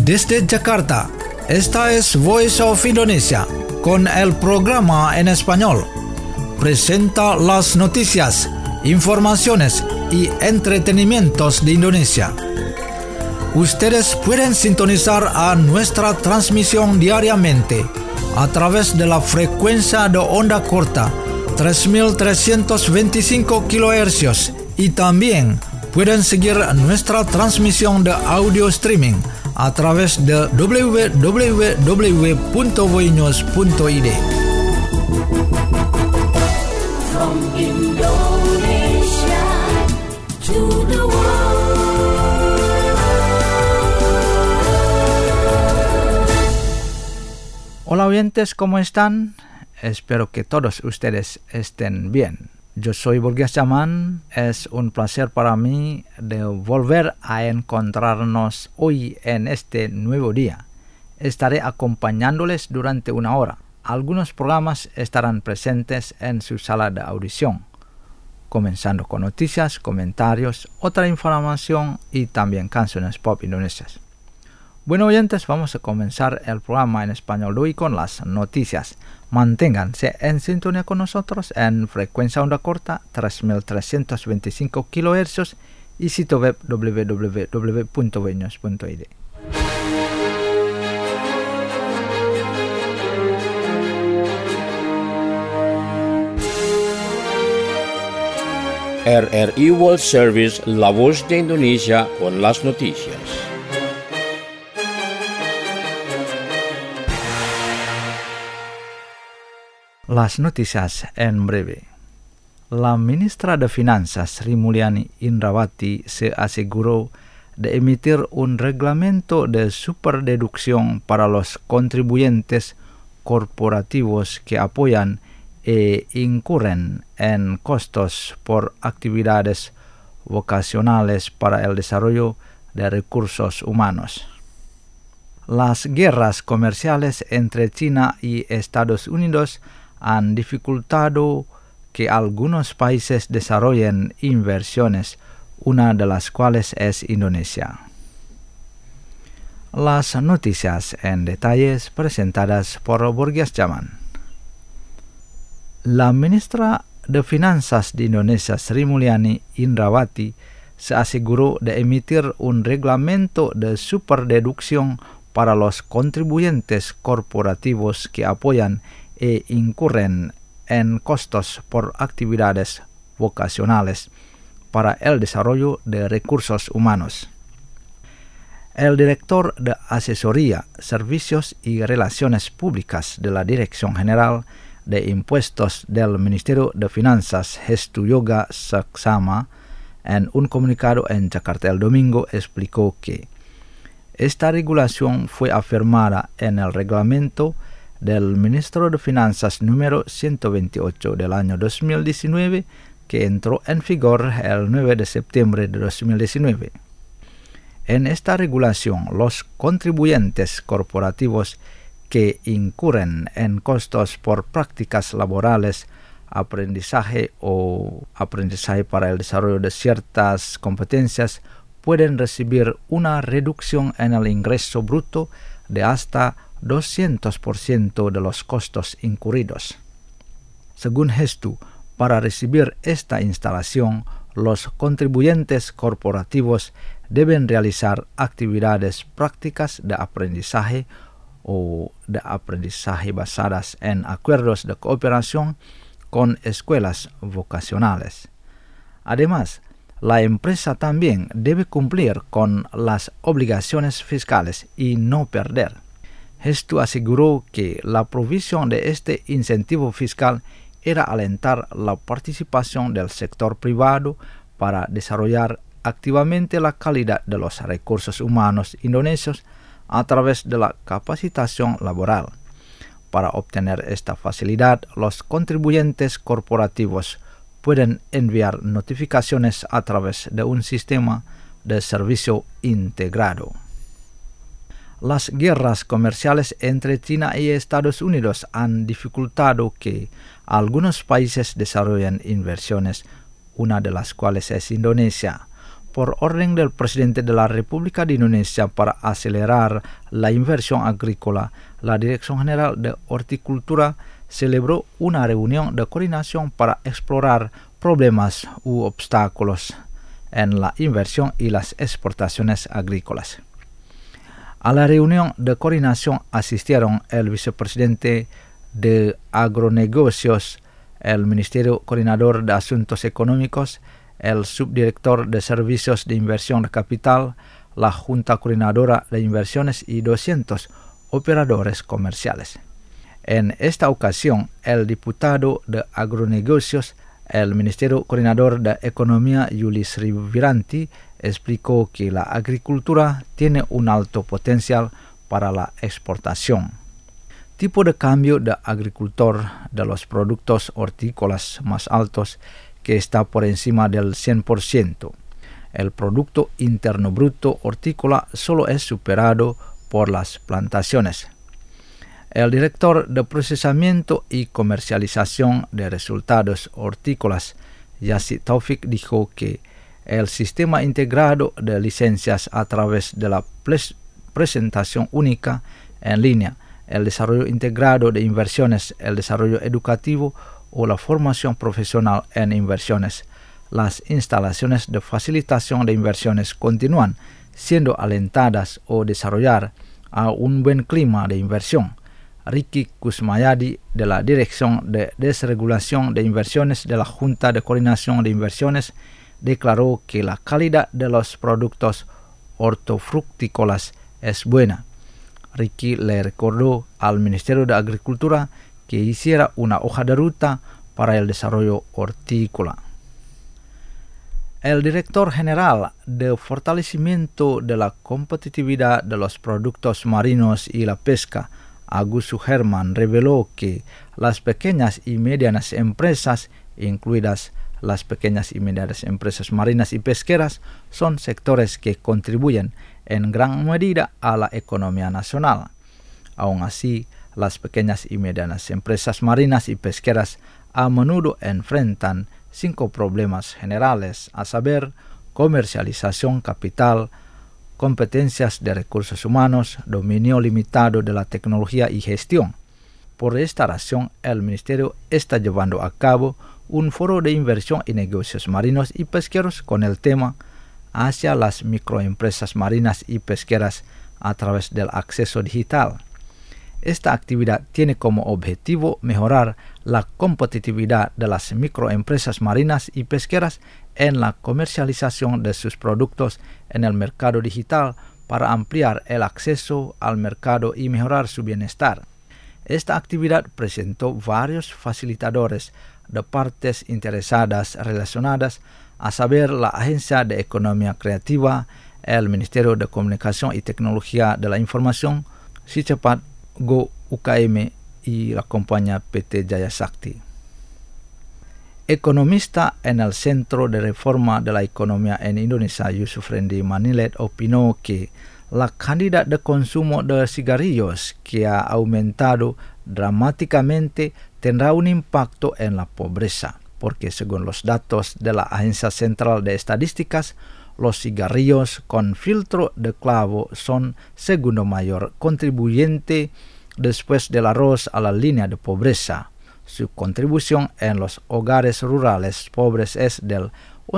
Desde Jakarta, esta es Voice of Indonesia, con el programa en español. Presenta las noticias, informaciones y entretenimientos de Indonesia. Ustedes pueden sintonizar a nuestra transmisión diariamente a través de la frecuencia de onda corta 3.325 kHz y también pueden seguir nuestra transmisión de audio streaming a través de www.voinews.id. From Indonesia to the world. Hola oyentes, ¿cómo están? Espero que todos ustedes estén bien. Yo soy Burgias Zaman. Es un placer para mí de volver a encontrarnos hoy en este nuevo día. Estaré acompañándoles durante una hora. Algunos programas estarán presentes en su sala de audición, comenzando con noticias, comentarios, otra información y también canciones pop indonesias. Bueno oyentes, vamos a comenzar el programa en español de hoy con las noticias. Manténganse en sintonía con nosotros en frecuencia onda corta 3.325 kHz y sitio web www.voinews.id. RRI World Service, La Voz de Indonesia con las noticias. Las noticias en breve. La ministra de Finanzas Sri Mulyani Indrawati se aseguró de emitir un reglamento de superdeducción para los contribuyentes corporativos que apoyan e incurren en costos por actividades vocacionales para el desarrollo de recursos humanos. Las guerras comerciales entre China y Estados Unidos han dificultado que algunos países desarrollen inversiones, una de las cuales es Indonesia. Las noticias en detalles presentadas por Burgias Zaman. La ministra de Finanzas de Indonesia, Sri Mulyani Indrawati, se aseguró de emitir un reglamento de superdeducción para los contribuyentes corporativos que apoyan e incurren en costos por actividades vocacionales para el desarrollo de recursos humanos. El director de Asesoría, Servicios y Relaciones Públicas de la Dirección General de Impuestos del Ministerio de Finanzas, Hestu Yoga Saksama, en un comunicado en Jakarta el domingo, explicó que esta regulación fue afirmada en el reglamento del Ministro de Finanzas número 128 del año 2019, que entró en vigor el 9 de septiembre de 2019. En esta regulación, los contribuyentes corporativos que incurren en costos por prácticas laborales, aprendizaje para el desarrollo de ciertas competencias pueden recibir una reducción en el ingreso bruto de hasta 200% de los costos incurridos. Según Hestu, para recibir esta instalación, los contribuyentes corporativos deben realizar actividades prácticas de aprendizaje o de aprendizaje basadas en acuerdos de cooperación con escuelas vocacionales. Además, la empresa también debe cumplir con las obligaciones fiscales y no perder. Hestu aseguró que la provisión de este incentivo fiscal era alentar la participación del sector privado para desarrollar activamente la calidad de los recursos humanos indonesios a través de la capacitación laboral. Para obtener esta facilidad, los contribuyentes corporativos pueden enviar notificaciones a través de un sistema de servicio integrado. Las guerras comerciales entre China y Estados Unidos han dificultado que algunos países desarrollen inversiones, una de las cuales es Indonesia. por orden del presidente de la República de Indonesia para acelerar la inversión agrícola, la Dirección General de Horticultura celebró una reunión de coordinación para explorar problemas u obstáculos en la inversión y las exportaciones agrícolas. A la reunión de coordinación asistieron el vicepresidente de Agronegocios, el Ministerio Coordinador de Asuntos Económicos, el subdirector de Servicios de Inversión de Capital, la Junta Coordinadora de Inversiones y 200 operadores comerciales. En esta ocasión, el diputado de Agronegocios, el Ministerio Coordinador de Economía, Yuli Sri Viranti, explicó que la agricultura tiene un alto potencial para la exportación. Tipo de cambio de agricultor de los productos hortícolas más altos que está por encima del 100%. El Producto Interno Bruto hortícola solo es superado por las plantaciones. El director de Procesamiento y Comercialización de Resultados Hortícolas, Yassi Taufik, dijo que el sistema integrado de licencias a través de la presentación única en línea, el desarrollo integrado de inversiones, el desarrollo educativo o la formación profesional en inversiones. Las instalaciones de facilitación de inversiones continúan siendo alentadas o desarrollar a un buen clima de inversión. Ricky Kusmayadi, de la Dirección de Desregulación de Inversiones de la Junta de Coordinación de Inversiones, declaró que la calidad de los productos hortofrutícolas es buena. Ricky le recordó al Ministerio de Agricultura que hiciera una hoja de ruta para el desarrollo hortícola. El director general de Fortalecimiento de la Competitividad de los Productos Marinos y la Pesca, Agus Suherman, reveló que las pequeñas y medianas empresas, incluidas las pequeñas y medianas empresas marinas y pesqueras, son sectores que contribuyen en gran medida a la economía nacional. Aún así, las pequeñas y medianas empresas marinas y pesqueras a menudo enfrentan 5 problemas generales, a saber, comercialización capital, competencias de recursos humanos, dominio limitado de la tecnología y gestión. Por esta razón, el Ministerio está llevando a cabo un foro de inversión y negocios marinos y pesqueros con el tema hacia las microempresas marinas y pesqueras a través del acceso digital. Esta actividad tiene como objetivo mejorar la competitividad de las microempresas marinas y pesqueras en la comercialización de sus productos en el mercado digital para ampliar el acceso al mercado y mejorar su bienestar. Esta actividad presentó varios facilitadores de partes interesadas relacionadas, a saber la Agencia de Economía Creativa, el Ministerio de Comunicación y Tecnología de la Información, Sicepat, Go UKM y la compañía PT Jaya Sakti. Economista en el Centro de Reforma de la Economía en Indonesia, Yusuf Rendi Manilet, opinó que la cantidad de consumo de cigarrillos, que ha aumentado dramáticamente, tendrá un impacto en la pobreza, porque según los datos de la Agencia Central de Estadísticas, los cigarrillos con filtro de clavo son segundo mayor contribuyente después del arroz a la línea de pobreza. Su contribución en los hogares rurales pobres es del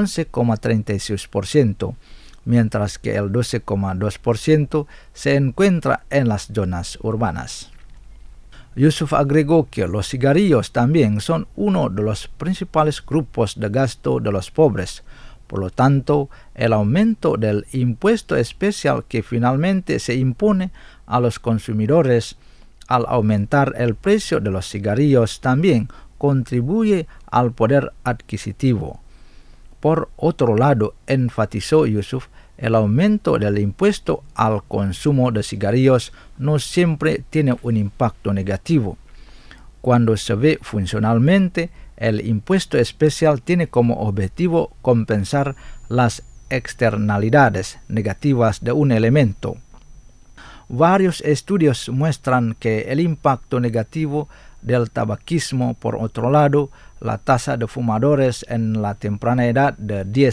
11,36%, mientras que el 12,2% se encuentra en las zonas urbanas. Yusuf agregó que los cigarrillos también son uno de los principales grupos de gasto de los pobres. Por lo tanto, el aumento del impuesto especial que finalmente se impone a los consumidores al aumentar el precio de los cigarrillos también contribuye al poder adquisitivo. Por otro lado, enfatizó Yusuf, el aumento del impuesto al consumo de cigarrillos no siempre tiene un impacto negativo. Cuando se ve funcionalmente, el impuesto especial tiene como objetivo compensar las externalidades negativas de un elemento. Varios estudios muestran que el impacto negativo del tabaquismo, por otro lado, la tasa de fumadores en la temprana edad de 10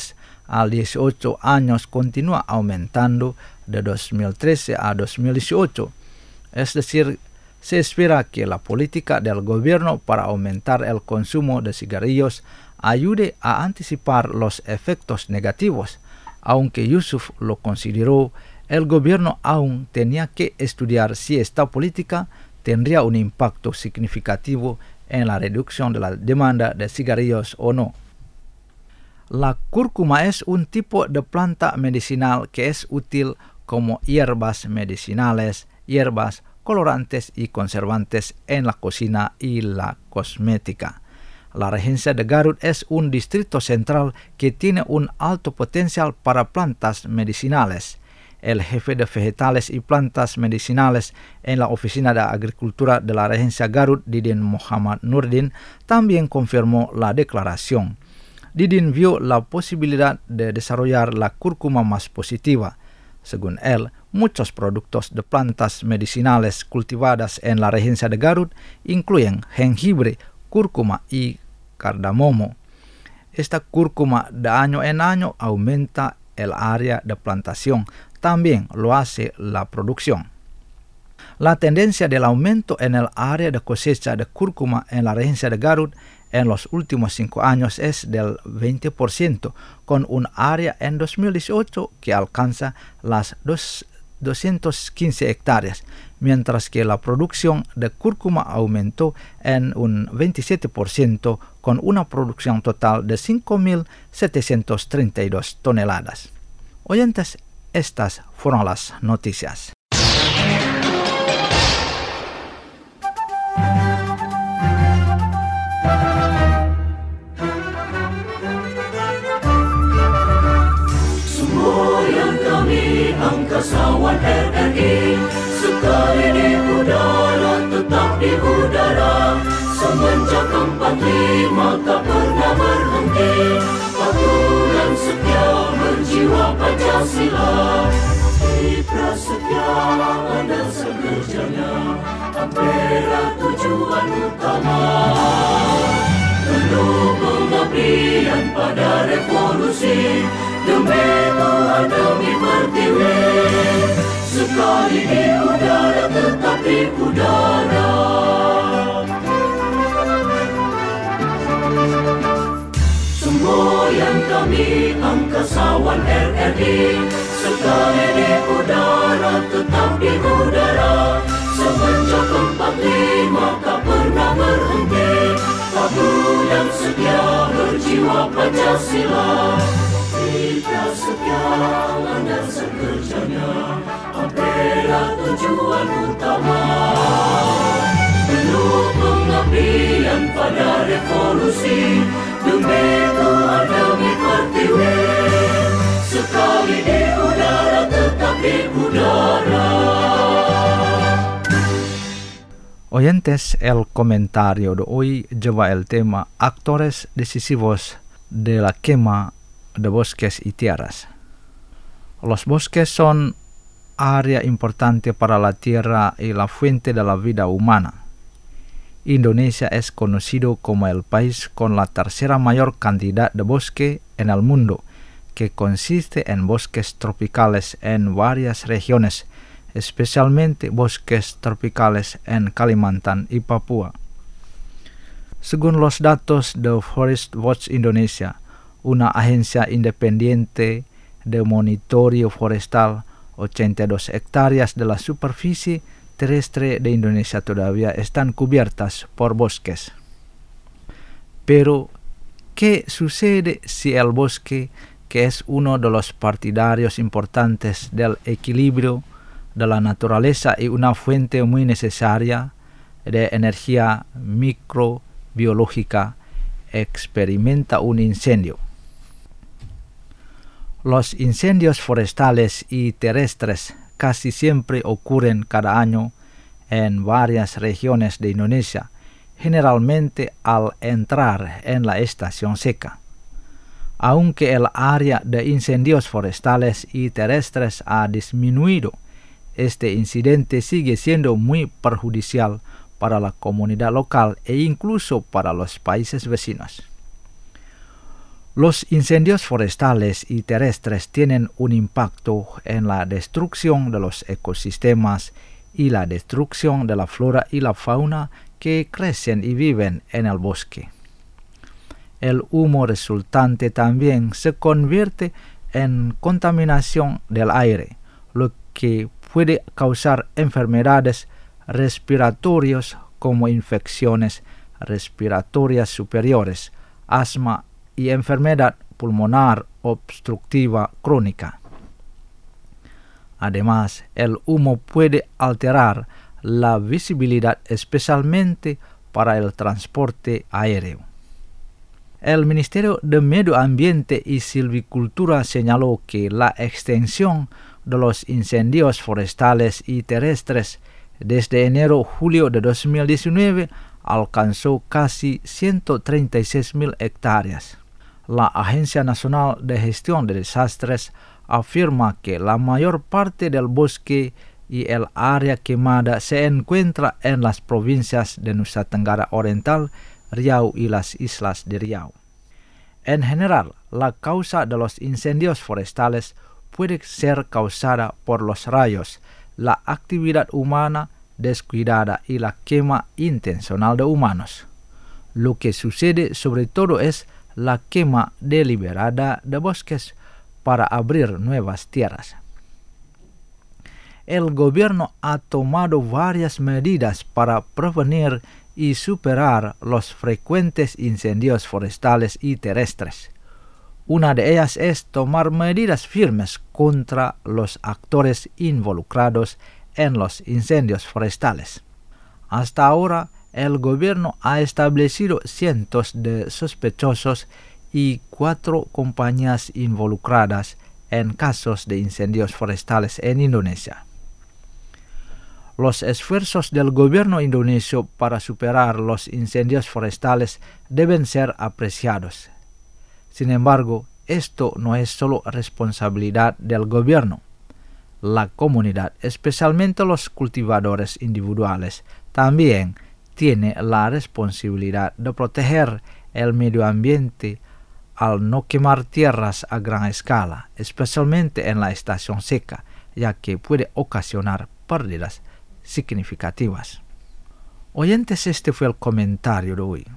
a 18 años continúa aumentando de 2013 a 2018. Es decir, se espera que la política del gobierno para aumentar el consumo de cigarrillos ayude a anticipar los efectos negativos. Aunque Yusuf lo consideró, el gobierno aún tenía que estudiar si esta política tendría un impacto significativo en la reducción de la demanda de cigarrillos o no. La cúrcuma es un tipo de planta medicinal que es útil como hierbas medicinales, hierbas, colorantes y conservantes en la cocina y la cosmética. La regencia de Garut es un distrito central que tiene un alto potencial para plantas medicinales. El jefe de vegetales y plantas medicinales en la Oficina de Agricultura de la Regencia Garut, Didin Muhammad Nurdin, también confirmó la declaración. Didin vio la posibilidad de desarrollar la cúrcuma más positiva. Según él, muchos productos de plantas medicinales cultivadas en la Regencia de Garut incluyen jengibre, cúrcuma y cardamomo. Esta cúrcuma de año en año aumenta el área de plantación, también lo hace la producción. La tendencia del aumento en el área de cosecha de cúrcuma en la Regencia de Garut en los últimos 5 años es del 20%, con un área en 2018 que alcanza las 215 hectáreas, mientras que la producción de cúrcuma aumentó en un 27%, con una producción total de 5.732 toneladas. Oyentes, estas fueron las noticias. Semboyan kami angkasawan RRI, sekali di udara tetap di udara. Semenjak 45 tak pernah berhenti, patuh dan setia berjiwa Pancasila. Di prasetya ada sekerjanya, Ampera tujuan utama. Penuh pengabdian pada revolusi, demi Tuhan demi Pertiwi. Sekali di udara tetap di udara. Semboyan kami angkasawan RRI, sekali di udara tetap di udara. Semenjak 45 tak pernah berhenti, patuh dan setia berjiwa Pancasila. Kita setia landasan kerjanya, Ampera tujuan utama. Penuh pengabdian pada revolusi, demi Tuhan demi Pertiwi. Sekali di udara tetap di udara. Oyentes, el comentario de hoy lleva el tema actores decisivos de la quema de bosques y tierras. Los bosques son área importante para la tierra y la fuente de la vida humana. Indonesia es conocido como el país con la tercera mayor cantidad de bosque en el mundo, que consiste en bosques tropicales en varias regiones, especialmente bosques tropicales en Kalimantan y Papua. Según los datos de Forest Watch Indonesia, una agencia independiente de monitoreo forestal, 82 hectáreas de la superficie terrestre de Indonesia todavía están cubiertas por bosques. Pero, ¿qué sucede si el bosque, que es uno de los partidarios importantes del equilibrio de la naturaleza y una fuente muy necesaria de energía microbiológica, experimenta un incendio? Los incendios forestales y terrestres casi siempre ocurren cada año en varias regiones de Indonesia, generalmente al entrar en la estación seca. Aunque el área de incendios forestales y terrestres ha disminuido, este incidente sigue siendo muy perjudicial para la comunidad local e incluso para los países vecinos. Los incendios forestales y terrestres tienen un impacto en la destrucción de los ecosistemas y la destrucción de la flora y la fauna que crecen y viven en el bosque. El humo resultante también se convierte en contaminación del aire, lo que puede causar enfermedades respiratorias como infecciones respiratorias superiores, asma y enfermedad pulmonar obstructiva crónica. Además, el humo puede alterar la visibilidad, especialmente para el transporte aéreo. El Ministerio de Medio Ambiente y Silvicultura señaló que la extensión de los incendios forestales y terrestres desde enero-julio de 2019 alcanzó casi 136.000 hectáreas. La Agencia Nacional de Gestión de Desastres afirma que la mayor parte del bosque y el área quemada se encuentra en las provincias de Nusa Tenggara Oriental, Riau y las islas de Riau. En general, la causa de los incendios forestales puede ser causada por los rayos, la actividad humana descuidada y la quema intencional de humanos. Lo que sucede sobre todo es la quema deliberada de bosques para abrir nuevas tierras. El gobierno ha tomado varias medidas para prevenir y superar los frecuentes incendios forestales y terrestres. Una de ellas es tomar medidas firmes contra los actores involucrados en los incendios forestales. Hasta ahora, el gobierno ha establecido cientos de sospechosos y 4 compañías involucradas en casos de incendios forestales en Indonesia. Los esfuerzos del gobierno indonesio para superar los incendios forestales deben ser apreciados. Sin embargo, esto no es solo responsabilidad del gobierno. La comunidad, especialmente los cultivadores individuales, también tiene la responsabilidad de proteger el medio ambiente al no quemar tierras a gran escala, especialmente en la estación seca, ya que puede ocasionar pérdidas significativas. Oyentes, este fue el comentario de hoy.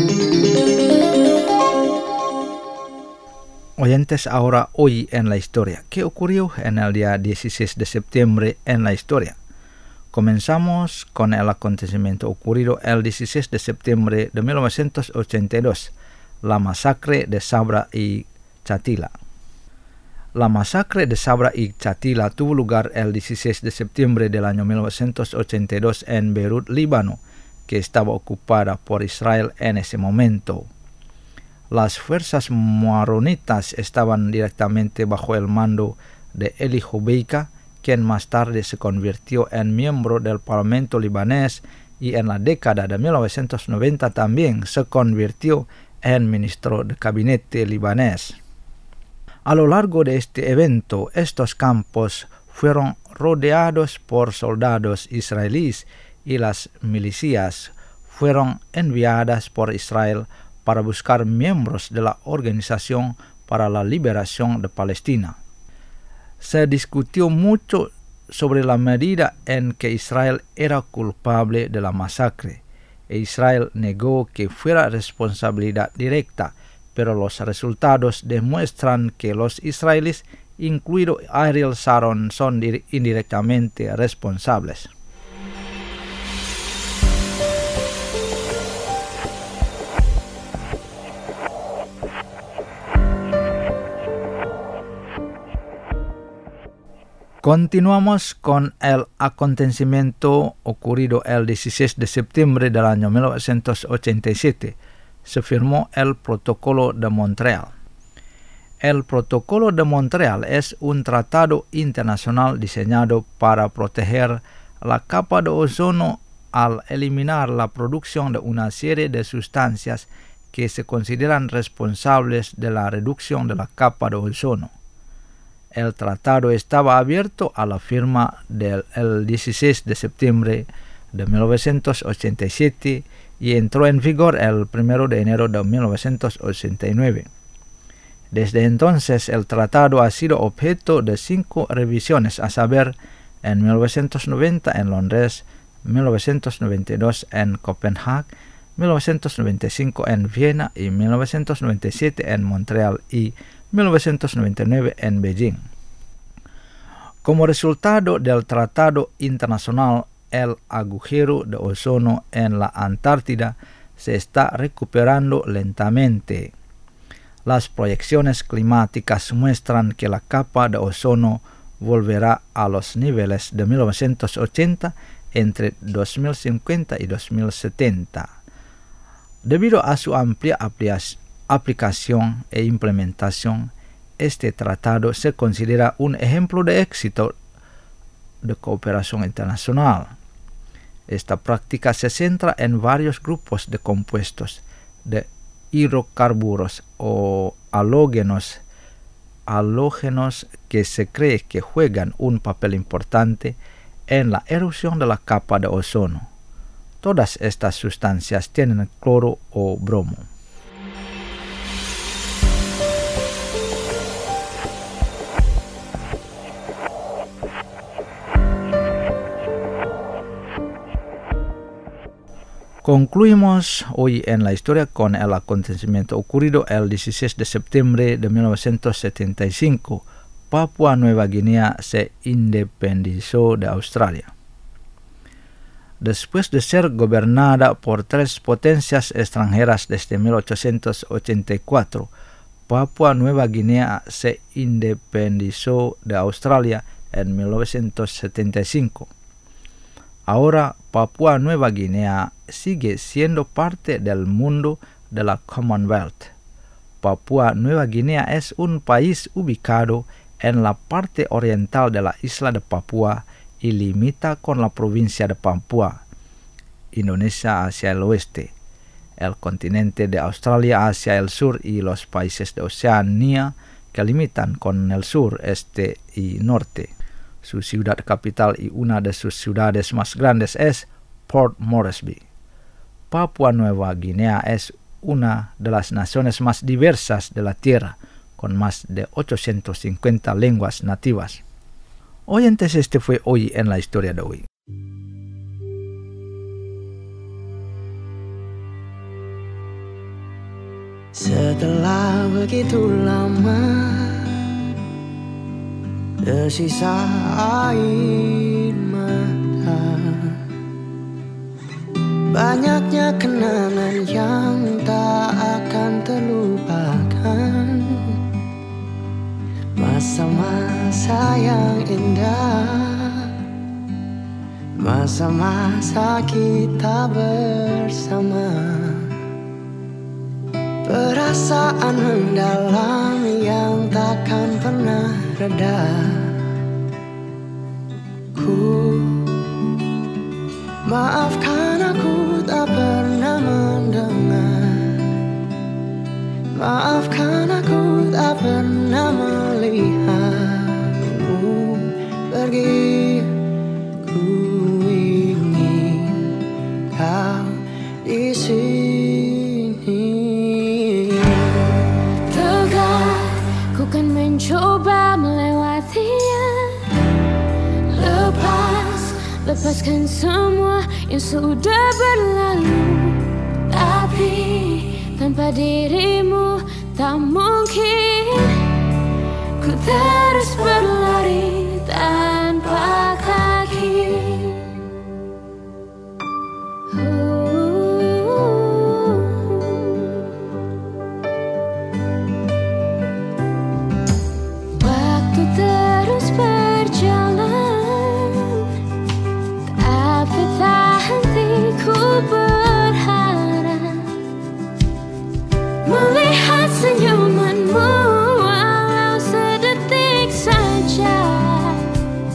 Oyentes, ahora hoy en la historia. ¿Qué ocurrió en el día 16 de septiembre en la historia? Comenzamos con el acontecimiento ocurrido el 16 de septiembre de 1982, la masacre de Sabra y Shatila. La masacre de Sabra y Shatila tuvo lugar el 16 de septiembre del año 1982 en Beirut, Líbano, que estaba ocupada por Israel en ese momento. Las fuerzas maronitas estaban directamente bajo el mando de Eli Hobeika, quien más tarde se convirtió en miembro del Parlamento libanés y en la década de 1990 también se convirtió en ministro de gabinete libanés. A lo largo de este evento, estos campos fueron rodeados por soldados israelíes y las milicias fueron enviadas por Israel para buscar miembros de la Organización para la Liberación de Palestina. Se discutió mucho sobre la medida en que Israel era culpable de la masacre, e Israel negó que fuera responsabilidad directa, pero los resultados demuestran que los israelíes, incluido Ariel Sharon, son indirectamente responsables. Continuamos con el acontecimiento ocurrido el 16 de septiembre del año 1987. Se firmó el Protocolo de Montreal. El Protocolo de Montreal es un tratado internacional diseñado para proteger la capa de ozono al eliminar la producción de una serie de sustancias que se consideran responsables de la reducción de la capa de ozono. El tratado estaba abierto a la firma el 16 de septiembre de 1987 y entró en vigor el 1 de enero de 1989. Desde entonces el tratado ha sido objeto de 5 revisiones, a saber, en 1990 en Londres, 1992 en Copenhague, 1995 en Viena y 1997 en Montreal y 1999 en Beijing. Como resultado del tratado internacional, el agujero de ozono en la Antártida se está recuperando lentamente. Las proyecciones climáticas muestran que la capa de ozono volverá a los niveles de 1980 entre 2050 y 2070. Debido a su amplia aplicación e implementación, este tratado se considera un ejemplo de éxito de cooperación internacional. Esta práctica se centra en varios grupos de compuestos de hidrocarburos o halógenos que se cree que juegan un papel importante en la erosión de la capa de ozono. Todas estas sustancias tienen cloro o bromo. Concluimos hoy en la historia con el acontecimiento ocurrido el 16 de septiembre de 1975. Papua Nueva Guinea se independizó de Australia. Después de ser gobernada por 3 potencias extranjeras desde 1884, Papua Nueva Guinea se independizó de Australia en 1975. Ahora Papua Nueva Guinea sigue siendo parte del mundo de la Commonwealth. Papua Nueva Guinea es un país ubicado en la parte oriental de la isla de Papua y limita con la provincia de Papua, Indonesia hacia el oeste, el continente de Australia hacia el sur y los países de Oceanía que limitan con el sur, este y norte. Su ciudad capital y una de sus ciudades más grandes es Port Moresby. Papua Nueva Guinea es una de las naciones más diversas de la Tierra, con más de 850 lenguas nativas. Oyentes, este fue Hoy en la Historia de hoy. Setelah begitu lama tersisa air mata, banyaknya kenangan yang tak akan terlupakan, masa-masa yang indah, masa-masa kita bersama, perasaan mendalam yang takkan pernah reda. Maafkan aku tak pernah mendengar, maafkan aku tak pernah melihatmu pergi. Ku ingin kau di sini. Tegar, ku kan mencoba melewatinya. Lepaskan semua yang sudah berlalu, tapi tanpa dirimu tak mungkin. Ku terus berlari tanpa kaki. Waktu terus berjalan, ku berharap melihat senyumanmu walau sedetik saja.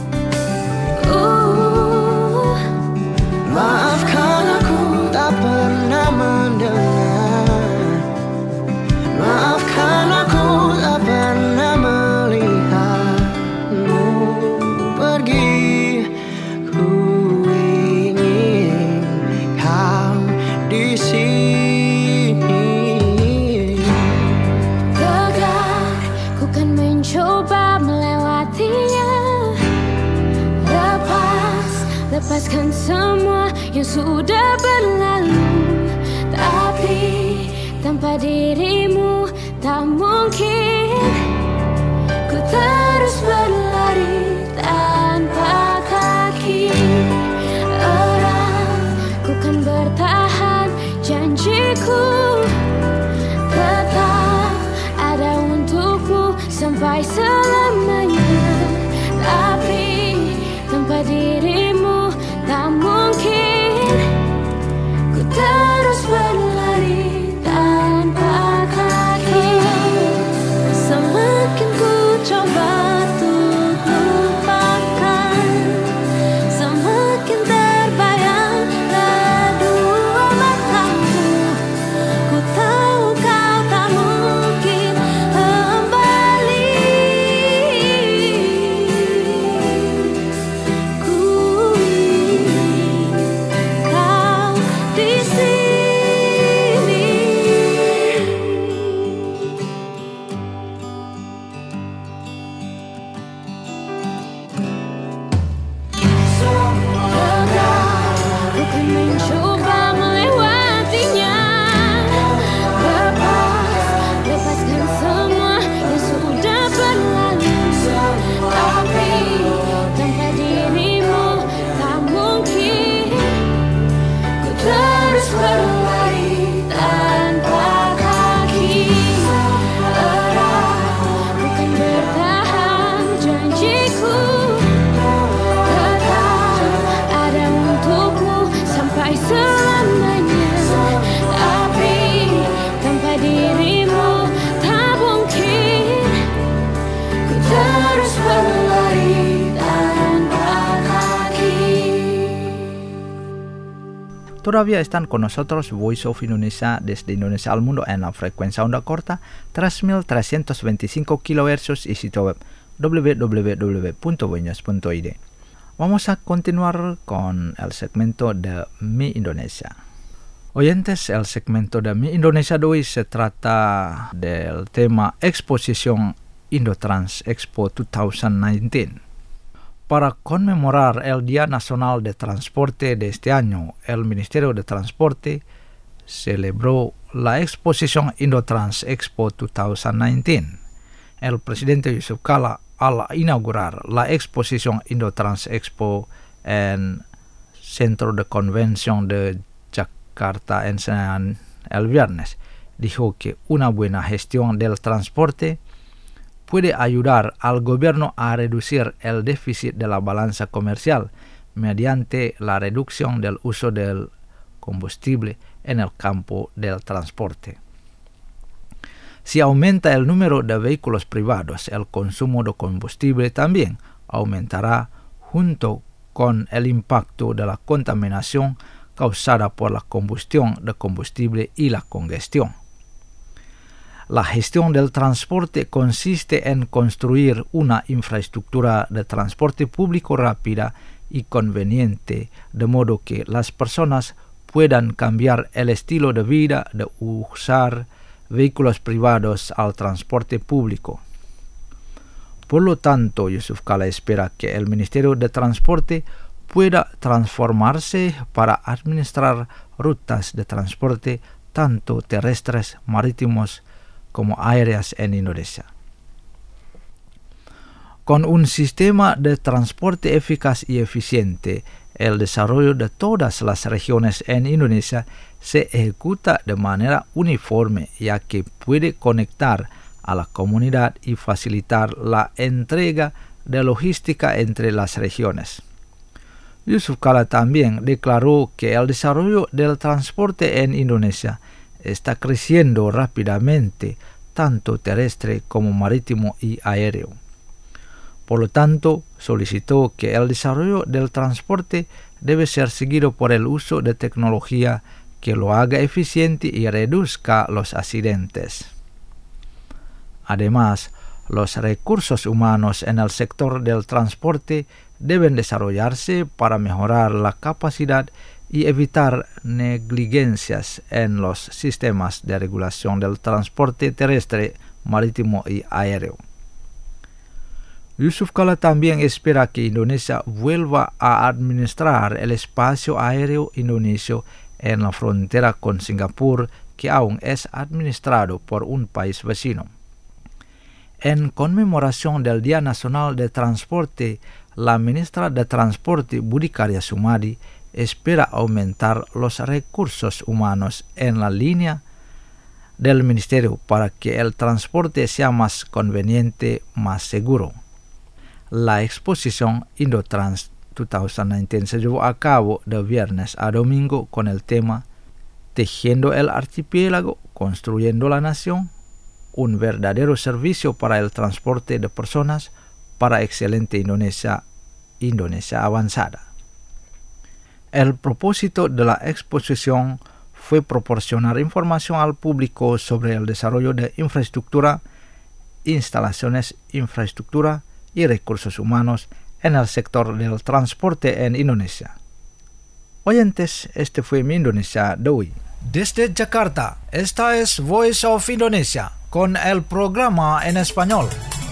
lepaskan semua yang sudah berlalu. Tapi tanpa dirimu tak mungkin ku terus berlari tanpa kaki. Orang ku kan bertahan, janjiku tetap ada untukmu sampai selamanya. Tapi tanpa dirimu tak mungkin ku terus berlari tanpa kaki. Semakin ku coba untuk lupakan, semakin terbayang kedua mataku. Ku tahu kau tak mungkin kembali. Ku ingin kau di sini. Ku kan mencoba melewatinya. Lepaskan semua yang sudah berlalu. Tapi tanpa dirimu tak mungkin ku terus berlari tanpa kaki. Erat ku kan bertahan, janjiku tetap ada untukmu sampai selamanya. Tapi tanpa dirimu tak mungkin ku terus berlari tanpa kaki. Todavía están con nosotros Voice of Indonesia desde Indonesia al mundo en la frecuencia onda corta 3325 kHz y sitio web www.voice.id. Vamos a continuar con el segmento de Mi Indonesia. Oyentes, el segmento de Mi Indonesia de hoy se trata del tema Exposición Indotrans Expo 2019. Para conmemorar el Día Nacional de Transporte de este año, el Ministerio de Transporte celebró la Exposición Indotrans Expo 2019. El presidente Yusuf Kala, al inaugurar la Exposición Indotrans Expo en Centro de Convención de Jakarta en el viernes, dijo que una buena gestión del transporte puede ayudar al gobierno a reducir el déficit de la balanza comercial mediante la reducción del uso del combustible en el campo del transporte. Si aumenta el número de vehículos privados, el consumo de combustible también aumentará junto con el impacto de la contaminación causada por la combustión de combustible y la congestión. La gestión del transporte consiste en construir una infraestructura de transporte público rápida y conveniente, de modo que las personas puedan cambiar el estilo de vida de usar vehículos privados al transporte público. Por lo tanto, Yusuf Kala espera que el Ministerio de Transporte pueda transformarse para administrar rutas de transporte tanto terrestres, marítimos como aéreas en Indonesia. Con un sistema de transporte eficaz y eficiente, el desarrollo de todas las regiones en Indonesia se ejecuta de manera uniforme, ya que puede conectar a la comunidad y facilitar la entrega de logística entre las regiones. Yusuf Kala también declaró que el desarrollo del transporte en Indonesia está creciendo rápidamente, tanto terrestre como marítimo y aéreo. Por lo tanto, solicitó que el desarrollo del transporte debe ser seguido por el uso de tecnología que lo haga eficiente y reduzca los accidentes. Además, los recursos humanos en el sector del transporte deben desarrollarse para mejorar la capacidad y evitar negligencias en los sistemas de regulación del transporte terrestre, marítimo y aéreo. Yusuf Kala también espera que Indonesia vuelva a administrar el espacio aéreo indonesio en la frontera con Singapur, que aún es administrado por un país vecino. En conmemoración del Día Nacional de Transporte, la ministra de Transporte Budi Karya Sumadi espera aumentar los recursos humanos en la línea del ministerio para que el transporte sea más conveniente, más seguro. La exposición Indotrans 2019 se llevó a cabo de viernes a domingo con el tema Tejiendo el archipiélago, construyendo la nación, un verdadero servicio para el transporte de personas para excelente Indonesia avanzada. El propósito de la exposición fue proporcionar información al público sobre el desarrollo de infraestructura, instalaciones, infraestructura y recursos humanos en el sector del transporte en Indonesia. Oyentes, este fue mi Indonesia de hoy. Desde Jakarta, esta es Voice of Indonesia con el programa en español.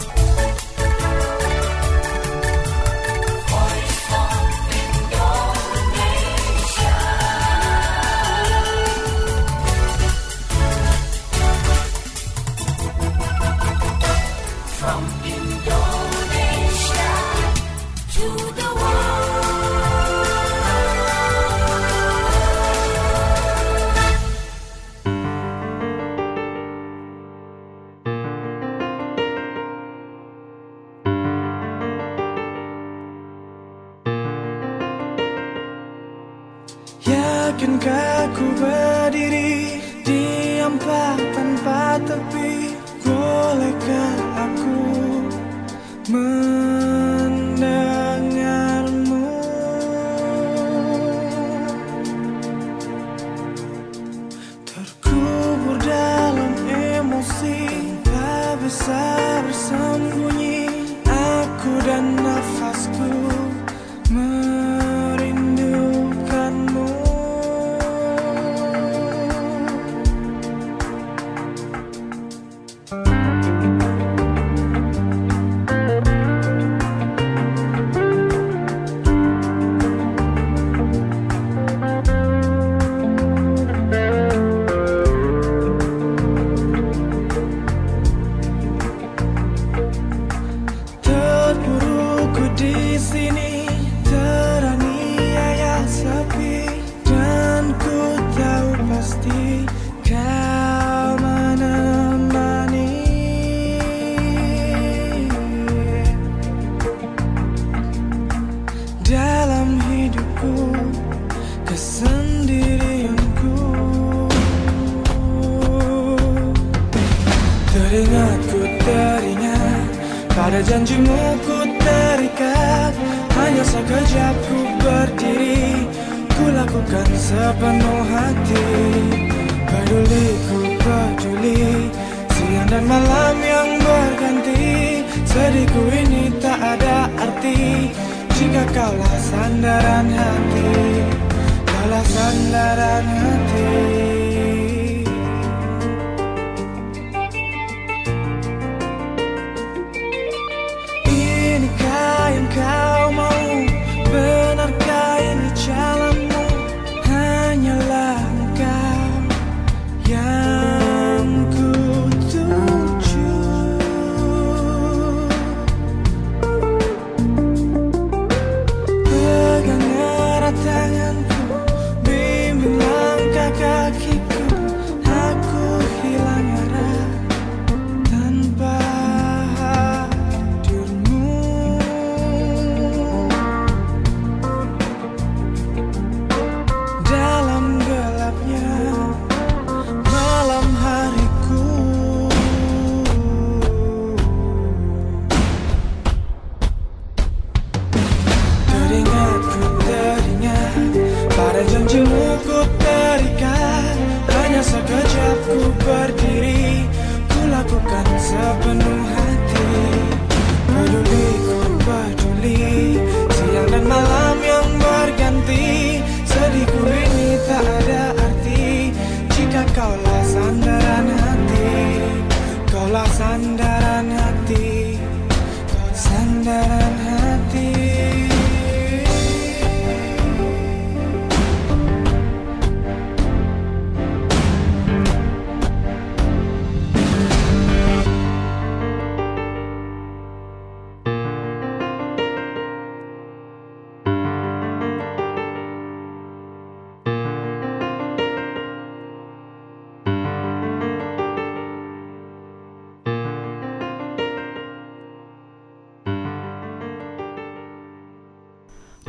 Yakinkah ku berdiri di empat tanpa tepi? Bolehkah aku mendengarmu? Terkubur dalam emosi, tak bisa bersembunyi. Aku dan nafasku merindukanmu. Pada janjimu ku terikat, hanya sekejap ku berdiri, ku lakukan sepenuh hati. Peduli ku peduli, siang dan malam yang berganti. Sedihku ini tak ada arti jika kaulah sandaran hati, kaulah sandaran hati. Kau mau, benarkah ini jalanmu? Hanyalah engkau yang ku tuju. Pegang erat tanganku, bimbing langkah kaki.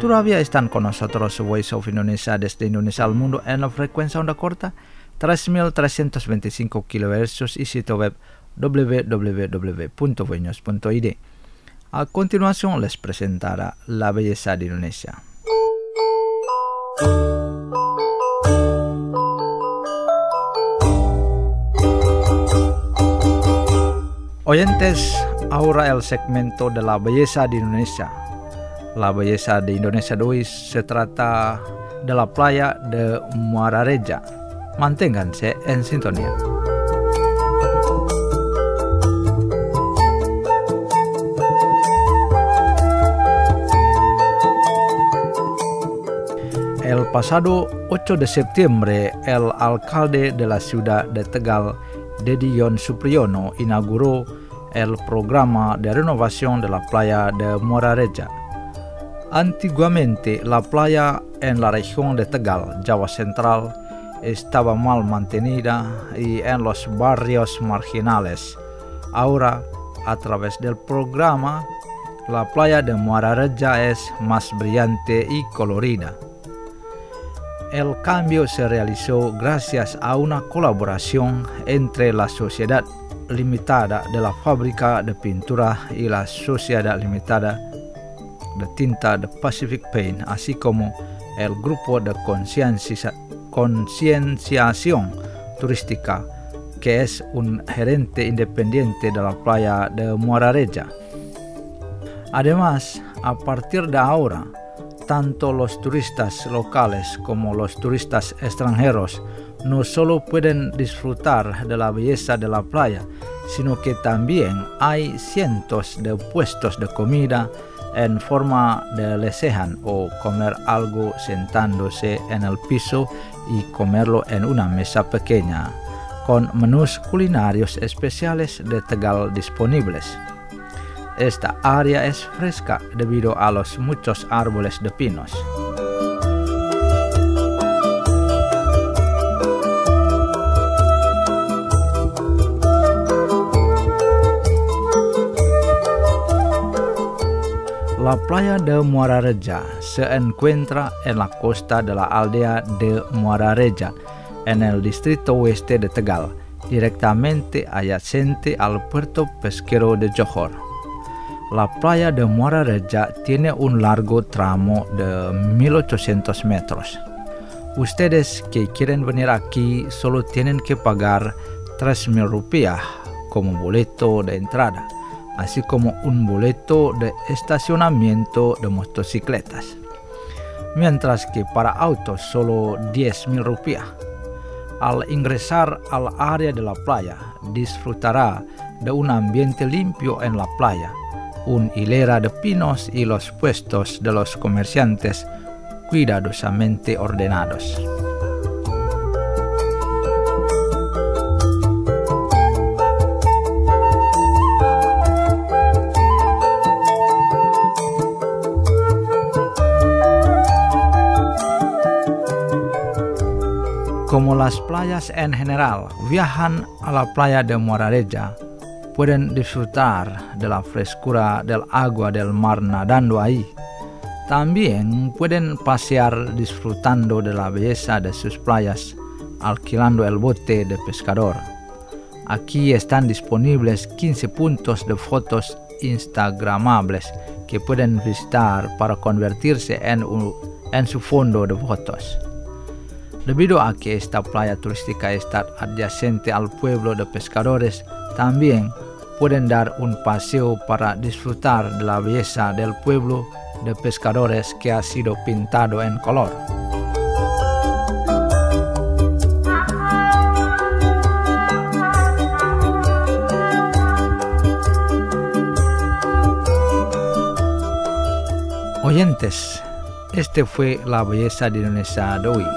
Todavía están con nosotros Voice of Indonesia desde Indonesia al mundo en la frecuencia onda corta 3.325 kHz y sitio web www.voinews.id. A continuación les presentará la belleza de Indonesia. Oyentes, ahora el segmento de la belleza de Indonesia. La belleza de Indonesia de hoy se trata de la playa de Muara Reja. Manténganse en sintonía. El pasado 8 de septiembre, el alcalde de la ciudad de Tegal, Dedi Yon Supriyono, inauguró el programa de renovación de la playa de Muara Reja. Antiguamente, la playa en la región de Tegal, Java Central, estaba mal mantenida y en los barrios marginales. Ahora, a través del programa, la playa de Muara Reja es más brillante y colorida. El cambio se realizó gracias a una colaboración entre la Sociedad Limitada de la Fábrica de Pintura y la Sociedad Limitada de Tinta de Pacific Paint, así como el Grupo de Concienciación Turística, que es un gerente independiente de la playa de Muara Reja. Además, a partir de ahora, tanto los turistas locales como los turistas extranjeros no solo pueden disfrutar de la belleza de la playa, sino que también hay cientos de puestos de comida en forma de lesehan o comer algo sentándose en el piso y comerlo en una mesa pequeña, con menús culinarios especiales de Tegal disponibles. Esta área es fresca debido a los muchos árboles de pinos. La playa de Muara Reja se encuentra en la costa de la aldea de Muara Reja, en el distrito oeste de Tegal, directamente adyacente al puerto pesquero de Johor. La playa de Muara Reja tiene un largo tramo de 1.800 metros. Ustedes que quieren venir aquí solo tienen que pagar 3.000 rupiah como boleto de entrada, así como un boleto de estacionamiento de motocicletas, mientras que para autos solo 10.000 rupiah. Al ingresar al área de la playa, disfrutará de un ambiente limpio en la playa, una hilera de pinos y los puestos de los comerciantes cuidadosamente ordenados. Como las playas en general viajan a la playa de Muara Reja, pueden disfrutar de la frescura del agua del mar nadando ahí. También pueden pasear disfrutando de la belleza de sus playas, alquilando el bote de pescador. Aquí están disponibles 15 puntos de fotos instagramables que pueden visitar para convertirse en su fondo de fotos. Debido a que esta playa turística está adyacente al pueblo de pescadores, también pueden dar un paseo para disfrutar de la belleza del pueblo de pescadores que ha sido pintado en color. Oyentes, este fue la belleza de Indonesia de hoy.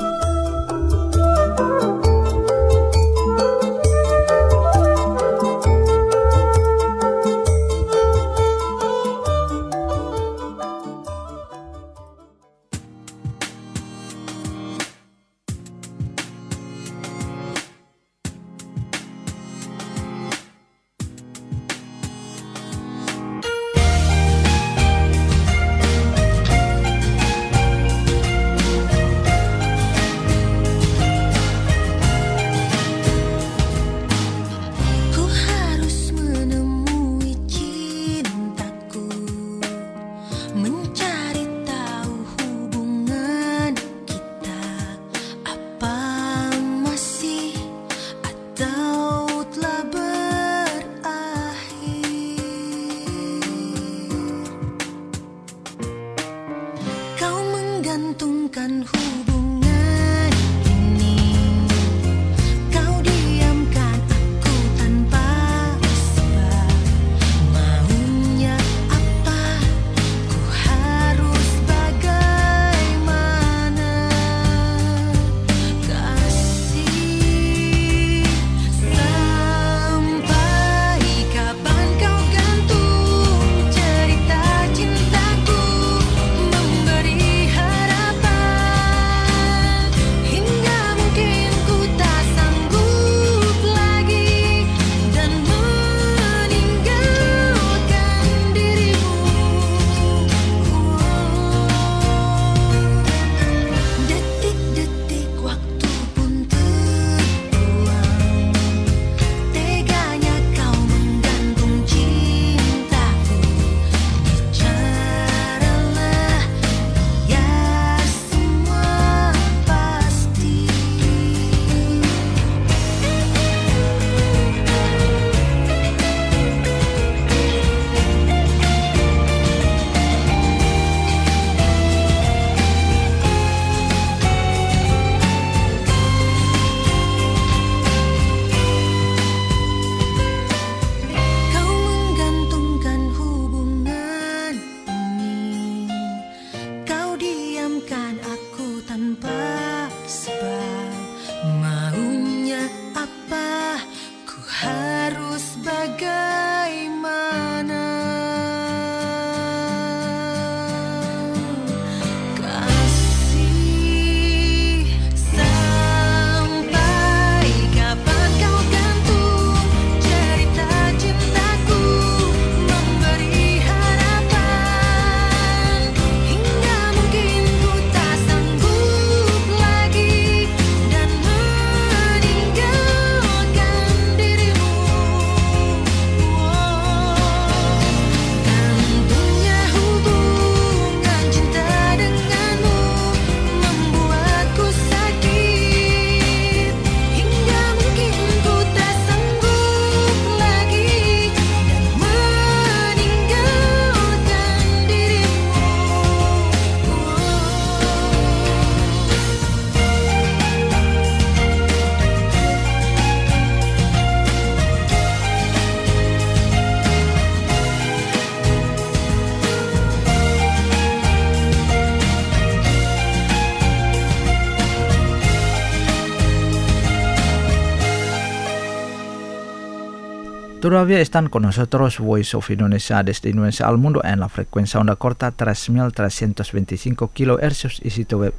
Todavía están con nosotros Voice of Indonesia desde Indonesia al mundo en la frecuencia onda corta 3325 kHz y sitio web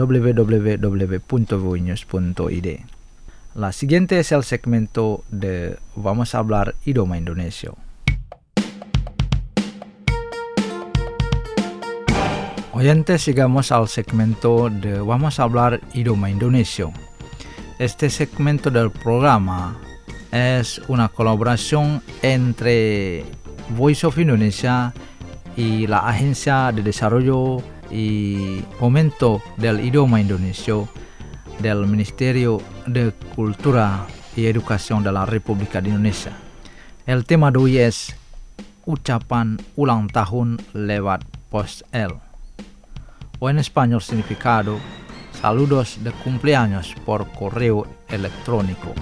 www.voinews.id. La siguiente es el segmento de Vamos a hablar idioma Indonesia. Oyentes, llegamos al segmento de Vamos a hablar idioma Indonesia. Este segmento del programa es una colaboración entre Voice of Indonesia y la Agencia de Desarrollo y Fomento del Idioma Indonesia del Ministerio de Cultura y Educación de la República de Indonesia. El tema de hoy es ucapan ulang tahun lewat pos L, o en español significado saludos de cumpleaños por correo electrónico.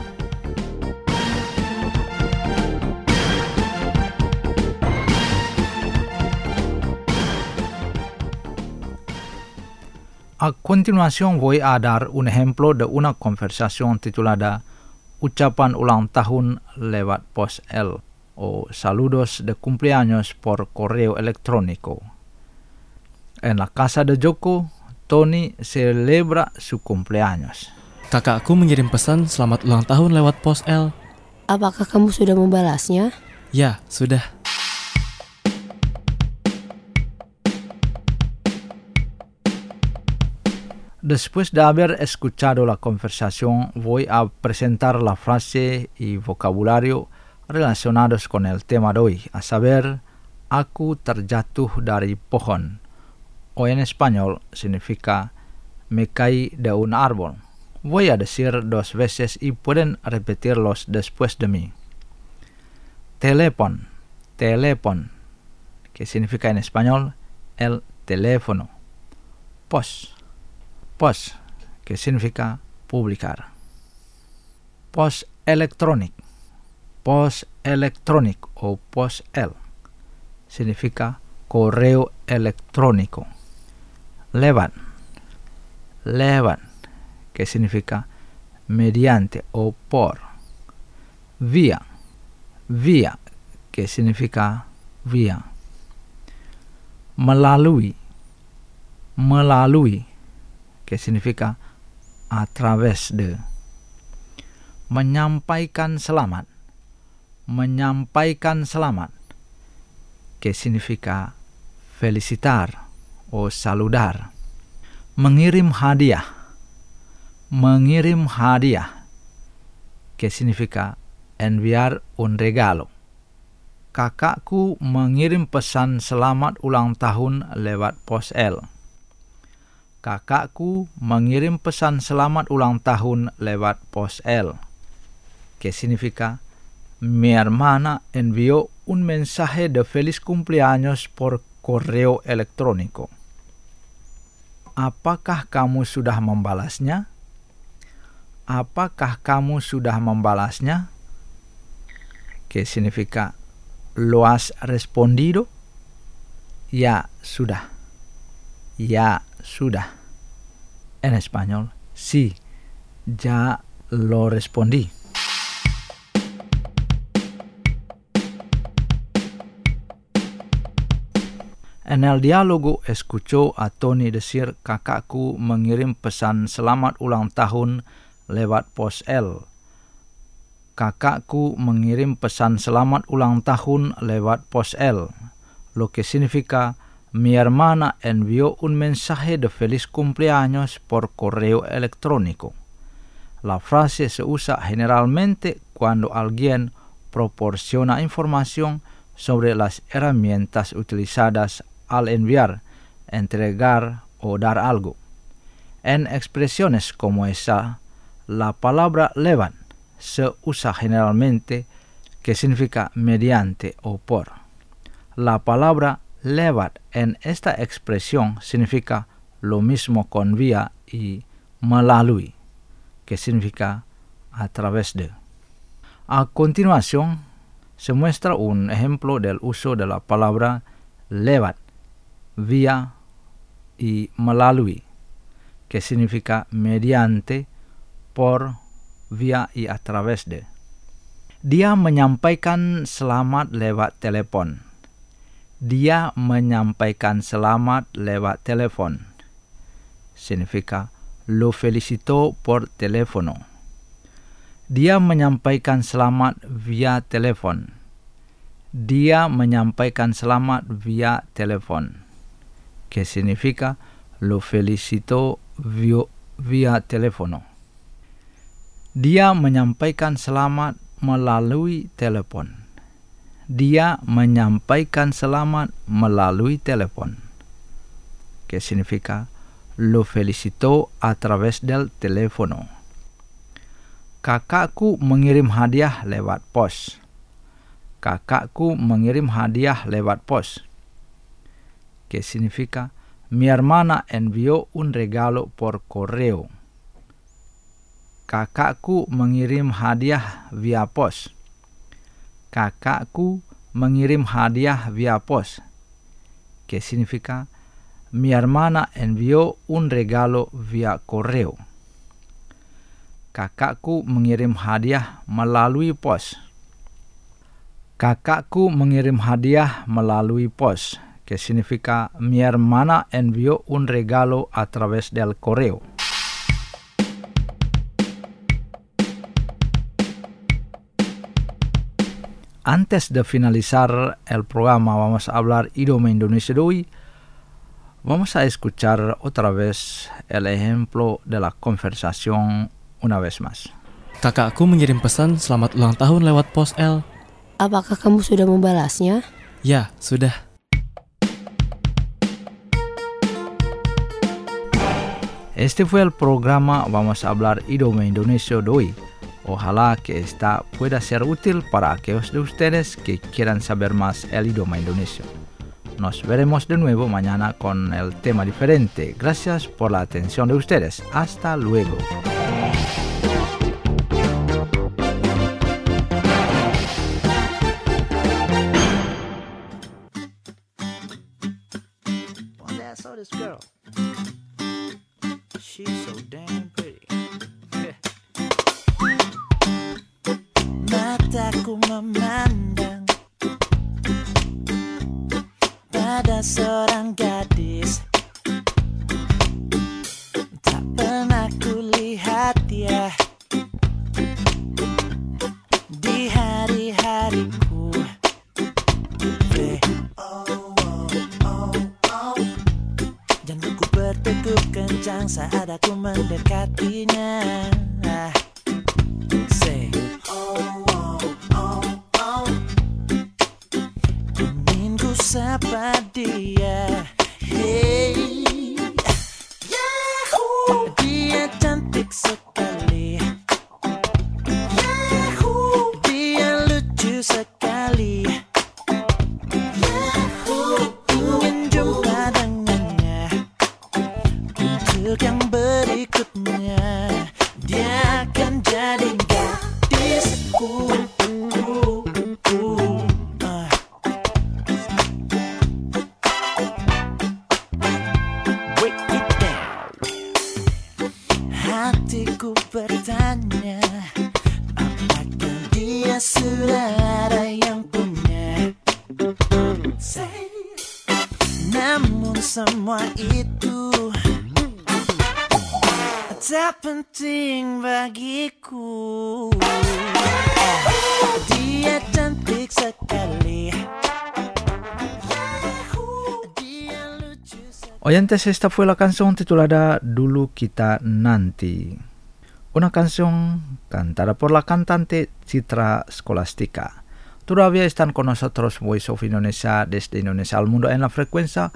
A continuación voy a dar un ejemplo de una conversación titulada Ucapan ulang tahun lewat pos L, o saludos de cumpleaños por correo electrónico. En la casa de Joko, Tony celebra su cumpleaños. Kakakku mengirim pesan selamat ulang tahun lewat pos L. Apakah kamu sudah membalasnya? Ya, sudah. Después de haber escuchado la conversación, voy a presentar la frase y vocabulario relacionados con el tema de hoy, a saber, aku terjatuh dari pohon, o en español significa me caí de un árbol. Voy a decir 2 veces y pueden repetirlos después de mí. Telepon, telepon, que significa en español el teléfono. Pos, pos, que significa publicar. Pos electronic o pos L, significa correo electrónico. Lewat, que significa mediante o por. Via, que significa via. Melalui, que significa a través de. Menyampaikan selamat, que significa felicitar o saludar. Mengirim hadiah, que significa enviar un regalo. Kakakku mengirim pesan selamat ulang tahun lewat pos L. Kakakku mengirim pesan selamat ulang tahun lewat pos L, que significa mi hermana envió un mensaje de feliz cumpleaños por correo electrónico. Apakah kamu sudah membalasnya? Que significa ¿lo has respondido? Ya, sudah. En español, sí, ya lo respondí. En el diálogo escuchó a Tony decir kakakku mengirim pesan selamat ulang tahun lewat pos L. Kakakku mengirim pesan selamat ulang tahun lewat pos L, lo que significa mi hermana envió un mensaje de feliz cumpleaños por correo electrónico. La frase se usa generalmente cuando alguien proporciona información sobre las herramientas utilizadas al enviar, entregar o dar algo. En expresiones como esa, la palabra lewat se usa generalmente, que significa mediante o por. La palabra lewat en esta expresión significa lo mismo con vía y melalui, que significa a través de. A continuación, se muestra un ejemplo del uso de la palabra lewat, vía y melalui, que significa mediante, por, vía y a través de. Dia menyampaikan selamat lewat telepon. Dia menyampaikan selamat lewat telepon. Significa lo felicitó por teléfono. Dia menyampaikan selamat via telepon. Dia menyampaikan selamat via telepon. Que significa lo felicitó via teléfono. Dia menyampaikan selamat melalui telepon. Dia menyampaikan selamat melalui telepon. Que significa lo felicitó a través del teléfono. Kakakku mengirim hadiah lewat pos. Kakakku mengirim hadiah lewat pos. Que significa mi hermana envió un regalo por correo. Kakakku mengirim hadiah via pos. Kakakku mengirim hadiah via pos. Que significa mi hermana envió un regalo via correo. Kakakku mengirim hadiah melalui pos. Kakakku mengirim hadiah melalui pos. Que significa mi hermana envió un regalo a través del correo. Antes de finalizar el programa, vamos a hablar idioma Indonesia de hoy. Vamos a escuchar otra vez el ejemplo de la conversación una vez más. Kakakku mengirim pesan selamat ulang tahun lewat pos L. Apakah kamu sudah membalasnya? Ya, sudah. Este fue el programa Vamos a hablar idioma Indonesia de hoy. Ojalá que esta pueda ser útil para aquellos de ustedes que quieran saber más el idioma indonesio. Nos veremos de nuevo mañana con el tema diferente. Gracias por la atención de ustedes. Hasta luego. Mataku memandang pada seorang gadis, tak pernah kulihat dia di hari-hariku. Jantungku berdegup kencang saat aku mendekatinya. Sapa dia, hey, Yahoo! Dia cantik sekali, Yahoo! Dia lucu sekali, Yahoo! Ingin jumpa dengannya untuk yang berikutnya. Dia akan jadi gadisku. Hatiku bertanya, apakah dia sudah ada yang punya? Namun semua itu tak penting bagiku. Dia cantik sekali. Oyentes, esta fue la canción titulada Dulu Kita Nanti, una canción cantada por la cantante Citra Scholastica. Todavía están con nosotros Voice of Indonesia desde Indonesia al mundo en la frecuencia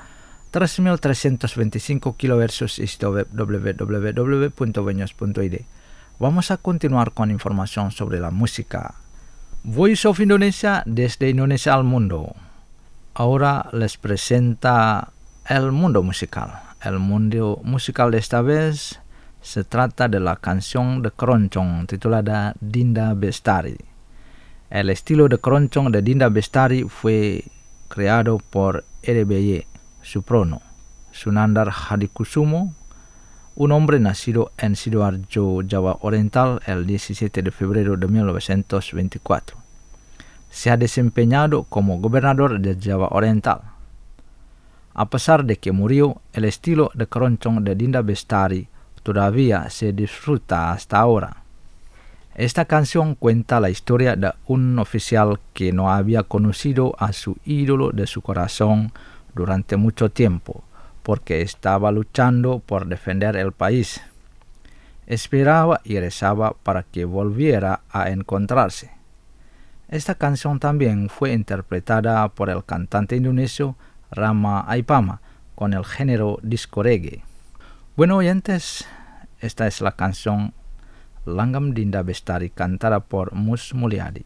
3325 kHz y sitio web www.beños.id. Vamos a continuar con información sobre la música. Voice of Indonesia desde Indonesia al mundo. Ahora les presenta el mundo musical. El mundo musical de esta vez se trata de la canción de keroncong titulada Dinda Bestari. El estilo de keroncong de Dinda Bestari fue creado por RBY Suprono, Sunandar Hadikusumo, un hombre nacido en Sidoarjo, Java Oriental, el 17 de febrero de 1924. Se ha desempeñado como gobernador de Java Oriental. A pesar de que murió, el estilo de keroncong de Dinda Bestari todavía se disfruta hasta ahora. Esta canción cuenta la historia de un oficial que no había conocido a su ídolo de su corazón durante mucho tiempo, porque estaba luchando por defender el país. Esperaba y rezaba para que volviera a encontrarse. Esta canción también fue interpretada por el cantante indonesio Rama Aipama con el género disco reggae. Bueno, oyentes, esta es la canción Langgam Dinda Bestari cantada por Mus Mulyadi.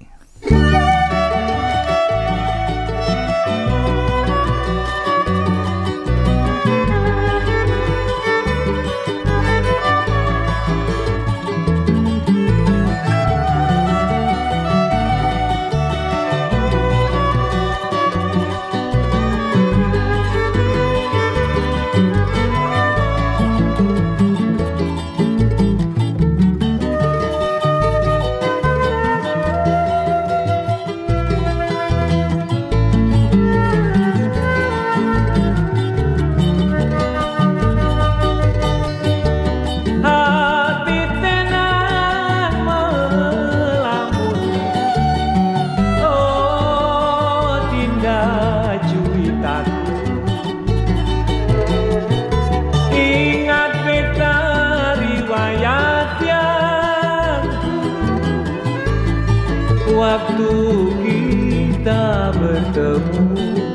Waktu kita bertemu,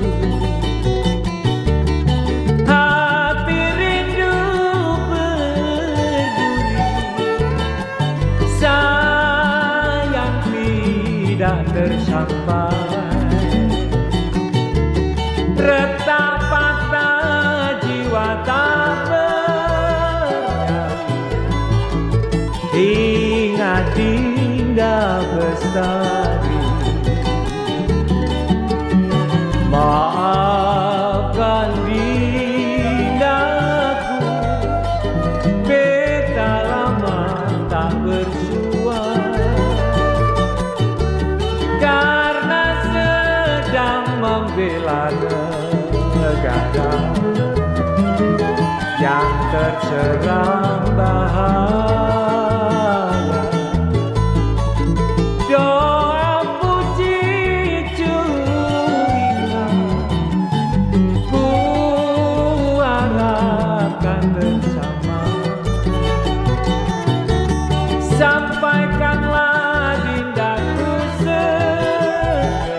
hati rindu berduri, sayang tidak tersampai, retak patah jiwa tak bernyawa, ingat Dinda Bestari. Maafkan Dindaku, beta lama tak bersua, karena sedang membela negara yang terserang bahaya. Doa puji curiga ku harapkan bersama, sampaikanlah Dindaku segera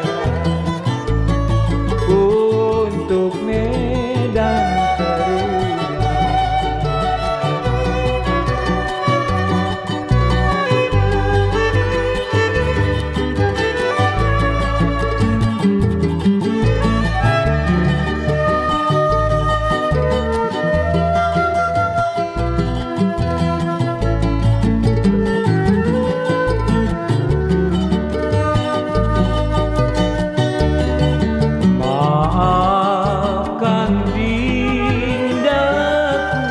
untuk Medan Teruna. Maafkan Dindaku,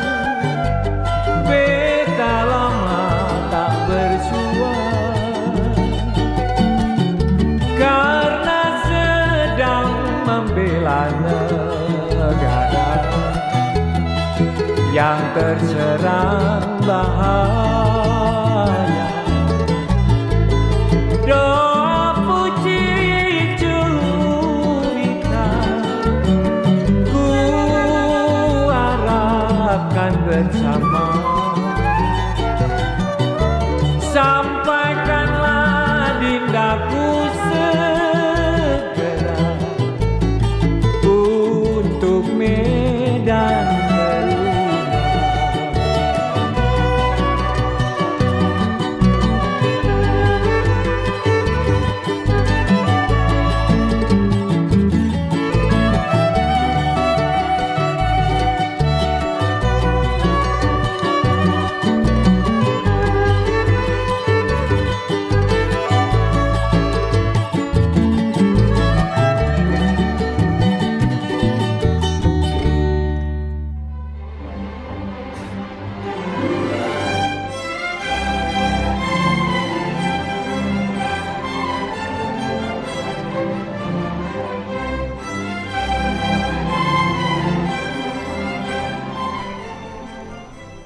beta lama tak bersua, karena sedang membela negara yang terserang bahaya. Doa puji curiga ku harapkan bersama, sampaikanlah Dindaku segera untuk Medan Teruna.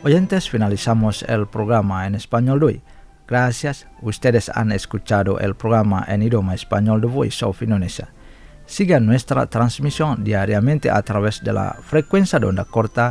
Oyentes, finalizamos el programa en español de hoy. Gracias, ustedes han escuchado el programa en idioma español de Voice of Indonesia. Sigan nuestra transmisión diariamente a través de la frecuencia de onda corta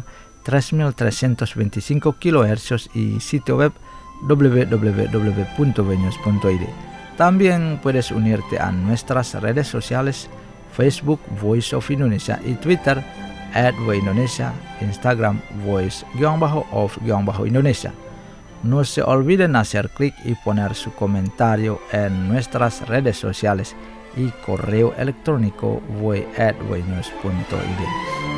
3325 kHz y sitio web www.venews.id. También puedes unirte a nuestras redes sociales Facebook Voice of Indonesia y Twitter @voindonesia, Instagram voice_of_Indonesia. No se olviden hacer clic y poner su comentario en nuestras redes sociales y correo electrónico voi@voinews.id.